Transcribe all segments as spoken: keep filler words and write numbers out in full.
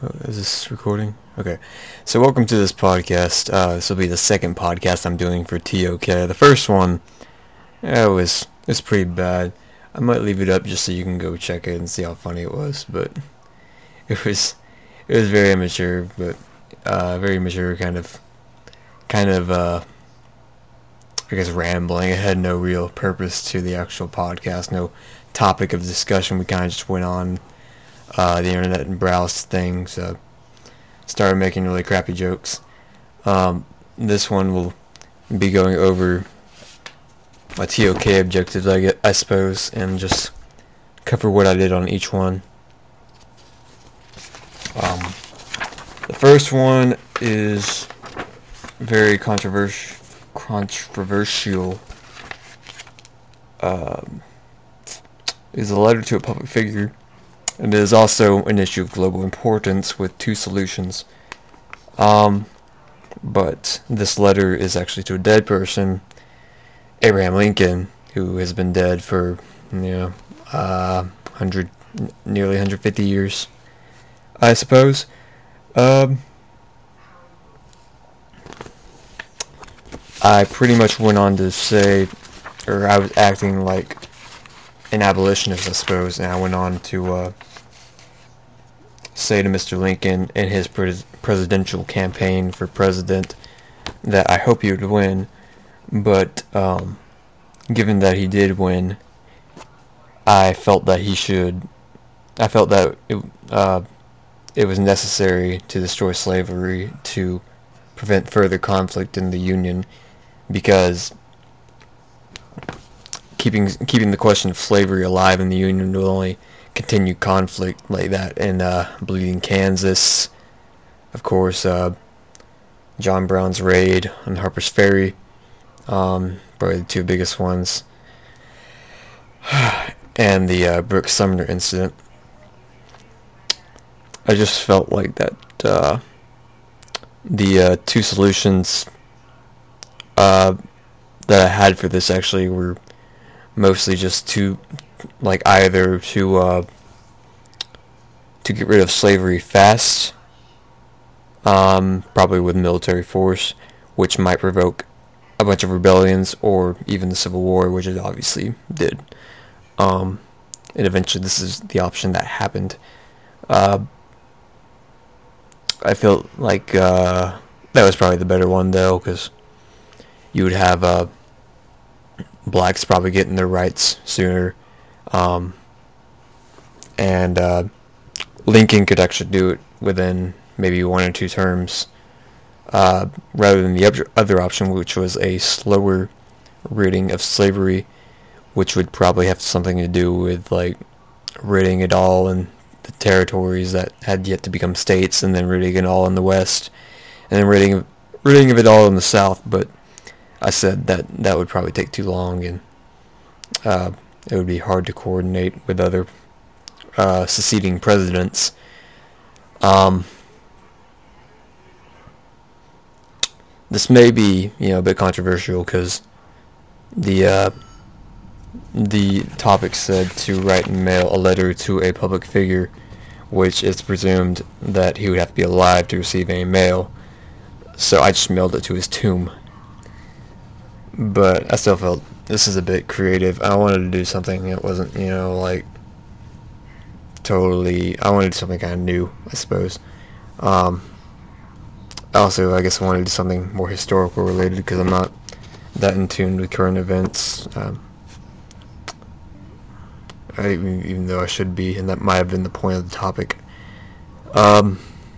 Oh, is this recording? Okay. So welcome to this podcast. Uh, this will be the second podcast I'm doing for T O K. The first one, yeah, it was it was pretty bad. I might leave it up just so you can go check it and see how funny it was. But it was it was very immature, but uh, very mature kind of kind of uh, I guess rambling. It had no real purpose to the actual podcast, no topic of discussion. We kind of just went on uh, the internet and browsed things. Uh, started making really crappy jokes. Um, this one will be going over my T O K objectives, I, get, I suppose, and just cover what I did on each one. Um, the first one is very controversial. Controversial. Um, is a letter to a public figure. It is also an issue of global importance with two solutions. Um, but this letter is actually to a dead person, Abraham Lincoln, who has been dead for, you know, uh, one hundred, nearly one hundred fifty years, I suppose. Um, I pretty much went on to say, or I was acting like an abolitionist, I suppose, and I went on to uh, say to Mister Lincoln in his pres- presidential campaign for president that I hope he would win, but um, given that he did win, I felt that he should, I felt that it, uh, it was necessary to destroy slavery to prevent further conflict in the Union, because keeping keeping the question of slavery alive in the Union will only continue conflict like that in uh, Bleeding Kansas. Of course, uh, John Brown's raid on Harper's Ferry, um, probably the two biggest ones, and the uh, Brooks Sumner incident. I just felt like that uh, the uh, two solutions uh, that I had for this actually were mostly just to, like, either to uh, to get rid of slavery fast, um, probably with military force, which might provoke a bunch of rebellions, or even the Civil War, which it obviously did. Um, and eventually this is the option that happened. Uh, I felt like uh, that was probably the better one, though, because you would have uh, blacks probably getting their rights sooner, um, and uh, Lincoln could actually do it within maybe one or two terms, uh, rather than the other option, which was a slower ridding of slavery, which would probably have something to do with, like, ridding it all in the territories that had yet to become states, and then ridding it all in the West, and then ridding, ridding of it all in the South. But I said that that would probably take too long, and uh, it would be hard to coordinate with other uh, seceding presidents. Um, this may be, you know, a bit controversial, because the uh, the topic said to write and mail a letter to a public figure, which is presumed that he would have to be alive to receive any mail. So I just mailed it to his tomb. But I still felt this is a bit creative. I wanted to do something that wasn't, you know, like, totally, I wanted something kind of new, I suppose. Um, also, I guess I wanted to do something more historical related, because I'm not that in tune with current events. Um, I, even though I should be, and that might have been the point of the topic. Um,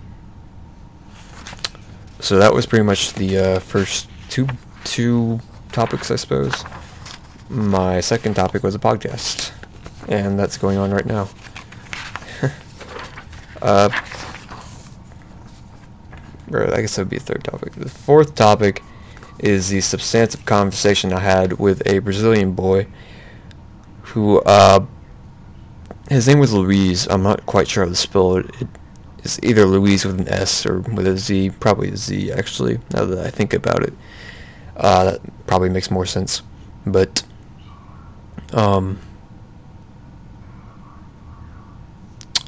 so that was pretty much the uh, first two two topics, I suppose. My second topic was a podcast, and that's going on right now. uh, or I guess that would be a third topic. The fourth topic is the substantive conversation I had with a Brazilian boy who, uh, his name was Luis. I'm not quite sure how to spell it. It's either Luis with an S or with a Z. Probably a Z, actually, now that I think about it. Uh, that probably makes more sense. But, um,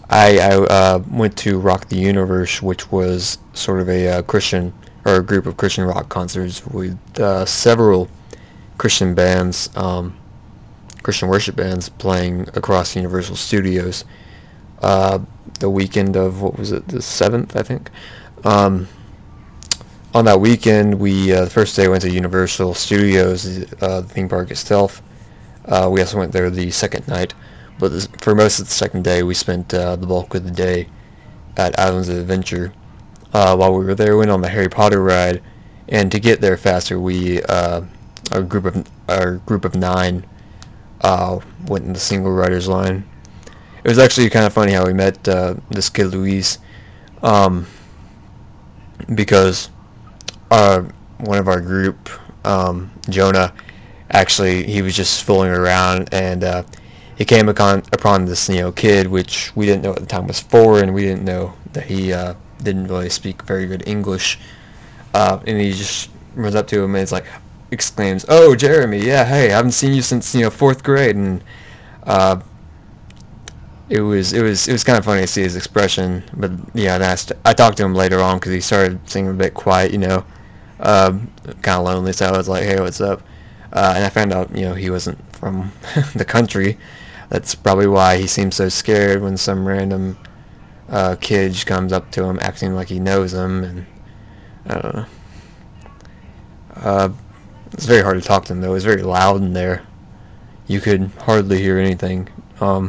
I, I uh, went to Rock the Universe, which was sort of a uh, Christian, or a group of Christian rock concerts with uh, several Christian bands, um, Christian worship bands playing across Universal Studios. Uh, the weekend of, what was it, the seventh, I think. Um, on that weekend, we uh, the first day went to Universal Studios, uh, the theme park itself. Uh, we also went there the second night, but this, for most of the second day, we spent uh, the bulk of the day at Islands of Adventure. Uh, while we were there, we went on the Harry Potter ride, and to get there faster, we uh, our group of our group of nine uh, went in the single riders line. It was actually kind of funny how we met uh, this kid Luis, um, because uh, one of our group, um, Jonah, actually he was just fooling around, and uh, he came upon, upon this you know kid, which we didn't know at the time was four, and we didn't know that he uh, didn't really speak very good English, uh, and he just runs up to him and it's like exclaims, "Oh, Jeremy, yeah, hey, I haven't seen you since you know fourth grade," and uh, it was it was it was kind of funny to see his expression. But yeah, I, st- I talked to him later on because he started seeming a bit quiet, you know, um, kind of lonely. So I was like, "Hey, what's up?" Uh, and I found out, you know, he wasn't from the country. That's probably why he seems so scared when some random uh, kid just comes up to him acting like he knows him, and I don't know. Uh, it's very hard to talk to him though. It was very loud in there. You could hardly hear anything. Um,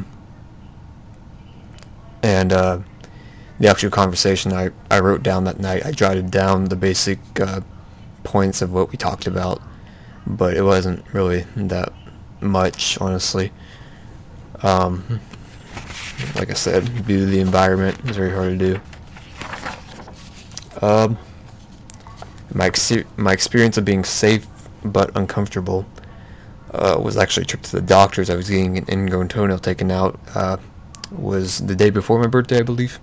and uh, the actual conversation I, I wrote down that night, I jotted down the basic uh, points of what we talked about, but it wasn't really that much, honestly. Um, like I said, due to the environment, it's very hard to do. Um, my ex- my experience of being safe but uncomfortable uh, was actually a trip to the doctor's. I was getting an ingrown toenail taken out. Uh, was the day before my birthday, I believe.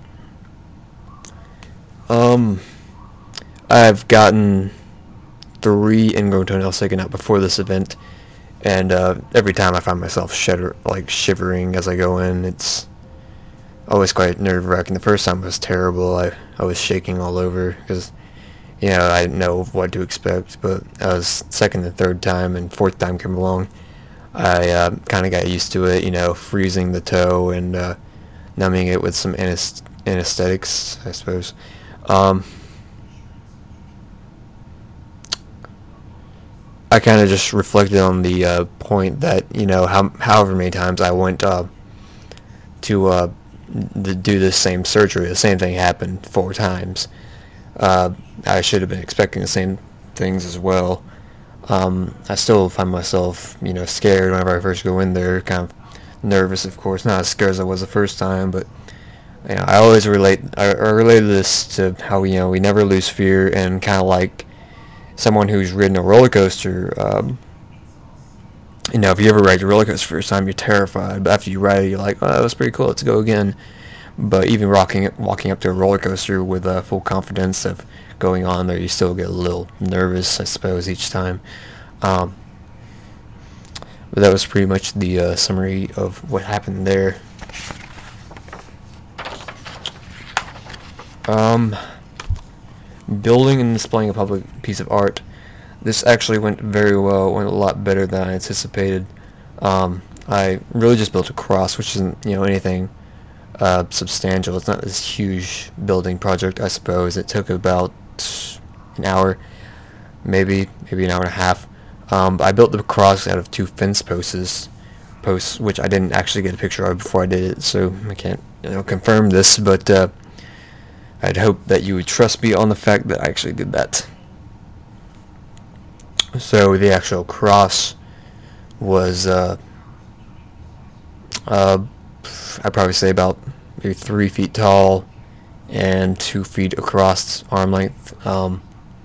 Um, I've gotten three ingrown toenails taken out before this event, and uh, every time I find myself shudder, like shivering as I go in. It's always quite nerve-wracking. The first time was terrible. I, I was shaking all over because, you know, I didn't know what to expect. But as second and third time and fourth time came along, I uh, kind of got used to it, you know, freezing the toe and uh, numbing it with some anest- anesthetics, I suppose. Um, I kind of just reflected on the uh, point that, you know, how, however many times I went uh, to uh, th- do the same surgery, the same thing happened four times. Uh, I should have been expecting the same things as well. Um, I still find myself, you know, scared whenever I first go in there, kind of nervous, of course, not as scared as I was the first time, but, you know, I always relate, I, I related this to how, you know, we never lose fear, and kind of like someone who's ridden a roller coaster, um, you know, if you ever ride a roller coaster first time, you're terrified, but after you ride it, you're like, oh, that was pretty cool, let's go again. But even rocking, walking up to a roller coaster with uh, full confidence of going on there, you still get a little nervous, I suppose, each time. Um, but that was pretty much the uh, summary of what happened there. Um, building and displaying a public piece of art. This actually went very well, went a lot better than I anticipated. Um, I really just built a cross, which isn't, you know, anything Uh, substantial. It's not this huge building project, I suppose. It took about an hour, maybe maybe an hour and a half. Um, I built the cross out of two fence posts, posts which I didn't actually get a picture of before I did it, so I can't, you know, confirm this. But uh, I'd hope that you would trust me on the fact that I actually did that. So the actual cross was uh, uh, I'd probably say about maybe three feet tall and two feet across arm length. Um,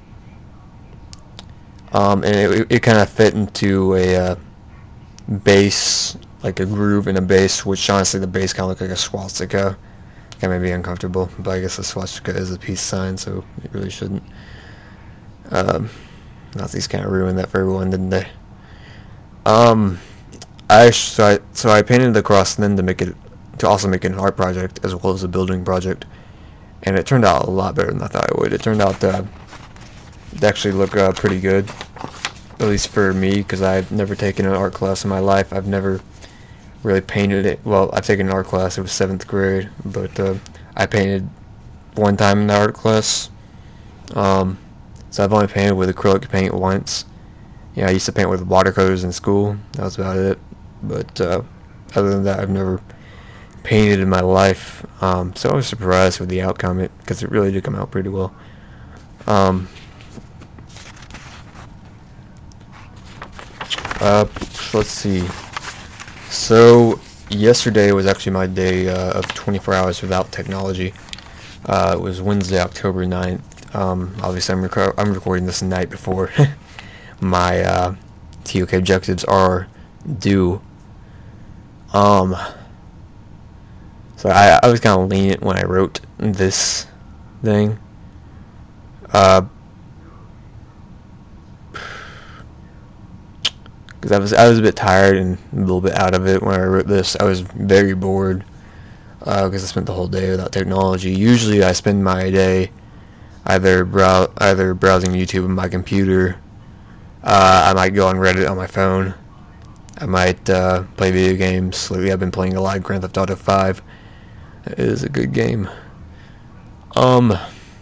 um, and it, it kind of fit into a uh, base, like a groove in a base, which honestly the base kind of looked like a swastika. Kind of made me uncomfortable, but I guess the swastika is a peace sign, so it really shouldn't. Um, Nazis kind of ruined that for everyone, didn't they? Um, I so I so I painted the cross, and then to make it to also make an art project as well as a building project, and it turned out a lot better than I thought it would. It turned out uh, to actually look uh, pretty good, at least for me, because I've never taken an art class in my life. I've never really painted it. Well, I've taken an art class. It was seventh grade, but uh, I painted one time in the art class. Um, so I've only painted with acrylic paint once. Yeah, I used to paint with watercolors in school. That was about it. But uh, other than that, I've never painted in my life. Um, so I was surprised with the outcome, because it, it really did come out pretty well. Um, uh, let's see. So yesterday was actually my day uh, of twenty-four hours without technology. Uh, it was Wednesday, October ninth. Um, obviously, I'm, rec- I'm recording this the night before my uh, T O K objectives are due. Um, so I, I was kind of lenient when I wrote this thing. Uh, because I was I was a bit tired and a little bit out of it when I wrote this. I was very bored because uh, I spent the whole day without technology. Usually, I spend my day either brow either browsing YouTube on my computer. Uh, I might go on Reddit on my phone. I might uh, play video games. Lately, I've been playing a lot of Grand Theft Auto five. It is a good game. Um.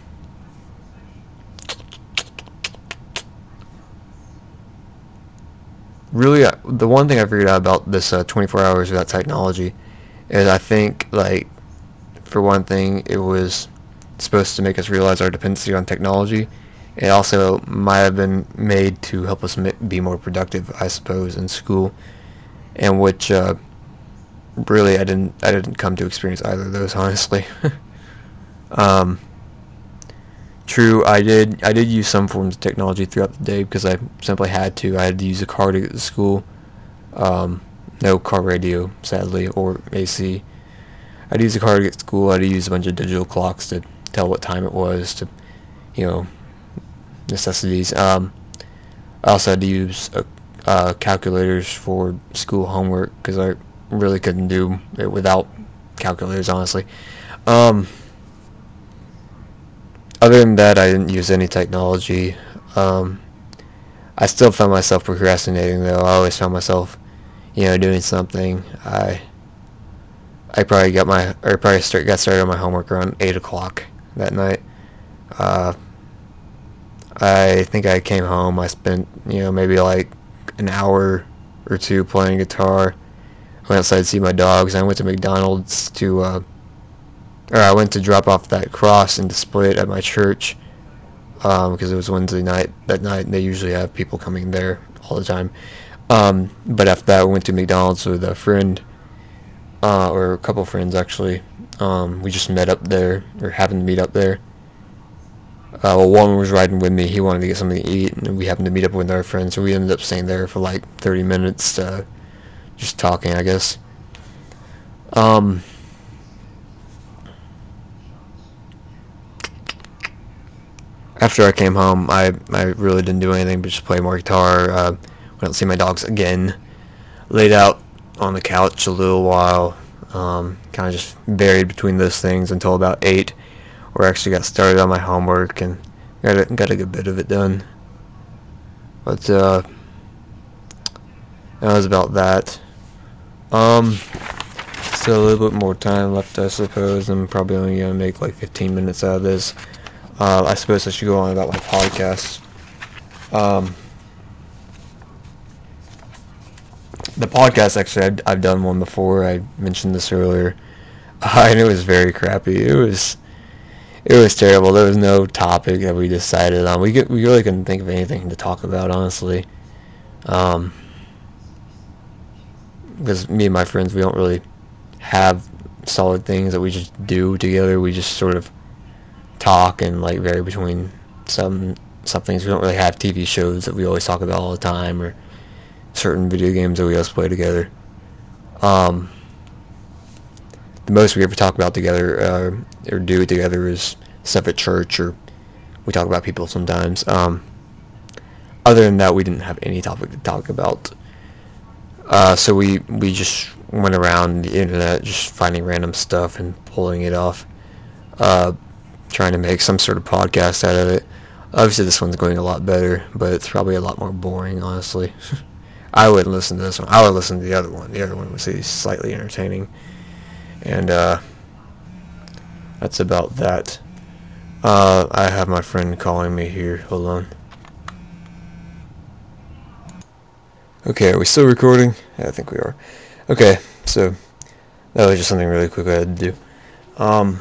Really, uh, the one thing I figured out about this uh, twenty-four hours without technology is I think, like, for one thing, it was supposed to make us realize our dependency on technology. It also might have been made to help us be more productive, I suppose, in school, and which uh, really I didn't I didn't come to experience either of those, honestly. um, True, I did I did use some forms of technology throughout the day because I simply had to. I had to use a car to get to school. Um, no car radio, sadly, or A C. I had to use a car to get to school. I had to use a bunch of digital clocks to tell what time it was, to, you know, necessities. Um, I also had to use uh, uh, calculators for school homework because I really couldn't do it without calculators, honestly. Um... Other than that, I didn't use any technology. Um, I still found myself procrastinating, though. I always found myself, you know, doing something. I, I probably got my, or probably start, got started on my homework around eight o'clock that night. Uh, I think I came home. I spent, you know, maybe like an hour or two playing guitar. I went outside to see my dogs. I went to McDonald's to. Uh, Or I went to drop off that cross and display it at my church because um, it was Wednesday night. That night they usually have people coming there all the time. Um, but after that, I went to McDonald's with a friend, uh, or a couple friends actually. Um, we just met up there, or happened to meet up there. Uh, well, one was riding with me. He wanted to get something to eat, and we happened to meet up with our friends. So we ended up staying there for like thirty minutes, uh, just talking, I guess. Um... After I came home, I, I really didn't do anything but just play more guitar. Uh, went out to see my dogs again. Laid out on the couch a little while. Um, kind of just varied between those things until about eight, where I actually got started on my homework and got a, got a good bit of it done. But uh, that was about that. Um, still a little bit more time left, I suppose. I'm probably only going to make like fifteen minutes out of this. Uh, I suppose I should go on about my podcast. Um, the podcast, actually, I've, I've done one before. I mentioned this earlier, uh, and it was very crappy. It was, it was terrible. There was no topic that we decided on. We get, we really couldn't think of anything to talk about, honestly. Um, because me and my friends, we don't really have solid things that we just do together. We just sort of talk and like vary between some some things. We don't really have T V shows that we always talk about all the time, or certain video games that we always play together. Um, the most we ever talk about together uh, or do together is stuff at church, or we talk about people sometimes. Um, other than that, we didn't have any topic to talk about. Uh, so we we just went around the internet just finding random stuff and pulling it off, uh, trying to make some sort of podcast out of it. Obviously this one's going a lot better, but it's probably a lot more boring, honestly. I wouldn't listen to this one. I would listen to the other one. The other one was slightly entertaining. And, uh, that's about that. Uh, I have my friend calling me here. Hold on. Okay, are we still recording? Yeah, I think we are. Okay, so that was just something really quick I had to do. Um,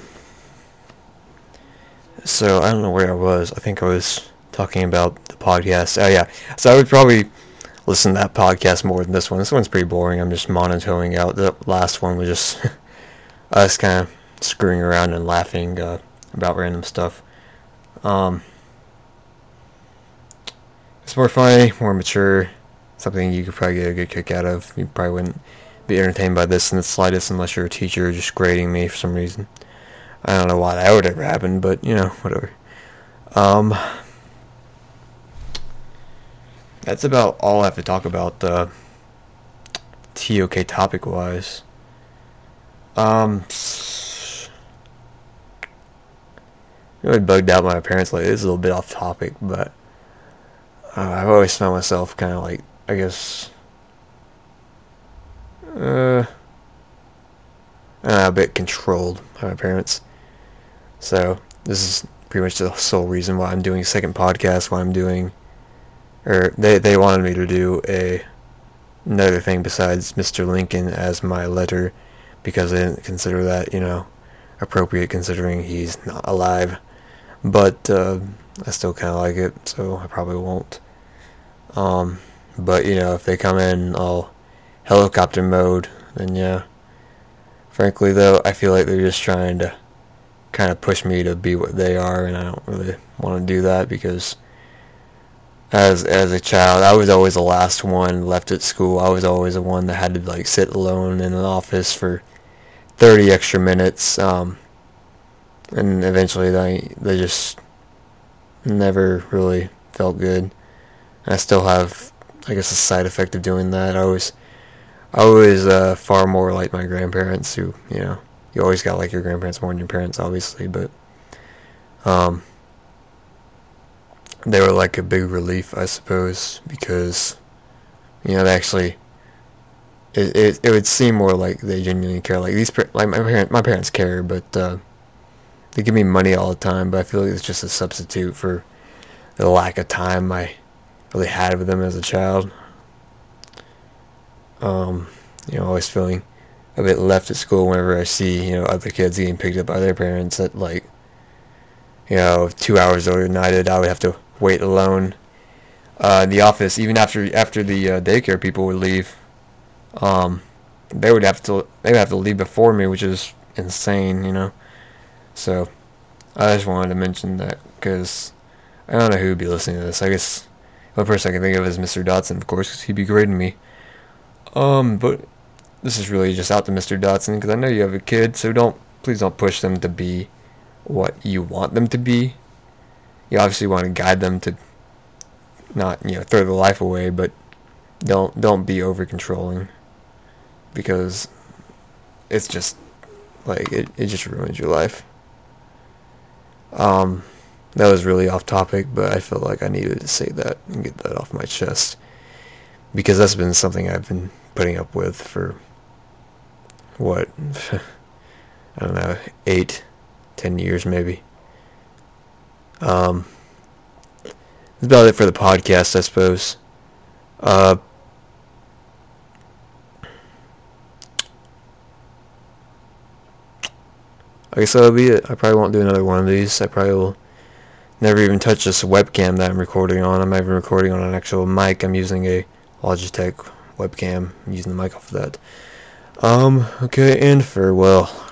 so I don't know where I was. I think I was talking about the podcast. Oh yeah, so I would probably listen to that podcast more than this one. This one's pretty boring. I'm just monotoning out. The last one was just us kind of screwing around and laughing uh, about random stuff. Um, it's more funny, more mature. Something you could probably get a good kick out of. You probably wouldn't be entertained by this in the slightest unless you're a teacher just grading me for some reason. I don't know why that would ever happen, but, you know, whatever. Um, that's about all I have to talk about uh, T O K topic-wise. Um, really bugged out by my parents lately. This is a little bit off topic, but uh, I've always found myself kind of like, I guess, uh, a bit controlled by my parents. So this is pretty much the sole reason why I'm doing a second podcast. Why I'm doing, or they they wanted me to do a another thing besides Mister Lincoln as my letter, because I didn't consider that, you know, appropriate considering he's not alive. But uh, I still kind of like it, so I probably won't. Um, but you know, if they come in all helicopter mode, then yeah. Frankly, though, I feel like they're just trying to kind of push me to be what they are, and I don't really want to do that, because as as a child, I was always the last one left at school. I was always the one that had to like sit alone in an office for thirty extra minutes, um, and eventually they they just never really felt good. And I still have, I guess, a side effect of doing that. I was I was uh, far more like my grandparents, who, you know, you always got like your grandparents more than your parents, obviously, but um, they were like a big relief, I suppose, because, you know, they actually, it it, it would seem more like they genuinely care. Like these, like my parents, my parents care, but uh, they give me money all the time, but I feel like it's just a substitute for the lack of time I really had with them as a child. Um, you know, always feeling a bit left at school whenever I see, you know, other kids getting picked up by their parents at like, you know, two hours earlier than I did. I would have to wait alone uh, in the office, even after after the uh, daycare people would leave. Um, they would have to they would have to leave before me, which is insane, you know. So I just wanted to mention that, because I don't know who would be listening to this. I guess the only person I can think of is Mister Dotson, of course, because he'd be grading me. Um, but this is really just out to Mister Dotson, because I know you have a kid, so don't, please don't push them to be what you want them to be. You obviously want to guide them to not, you know, throw their life away, but don't, don't be over controlling, because it's just, like, it, it just ruins your life. Um, that was really off topic, but I felt like I needed to say that and get that off my chest, because that's been something I've been putting up with for, what, I don't know, eight, ten years maybe. Um, that's about it for the podcast, I suppose. Uh, I guess that'll be it. I probably won't do another one of these. I probably will never even touch this webcam that I'm recording on. I'm not even recording on an actual mic. I'm using a Logitech webcam. I'm using the mic off of that. Um, okay, and farewell.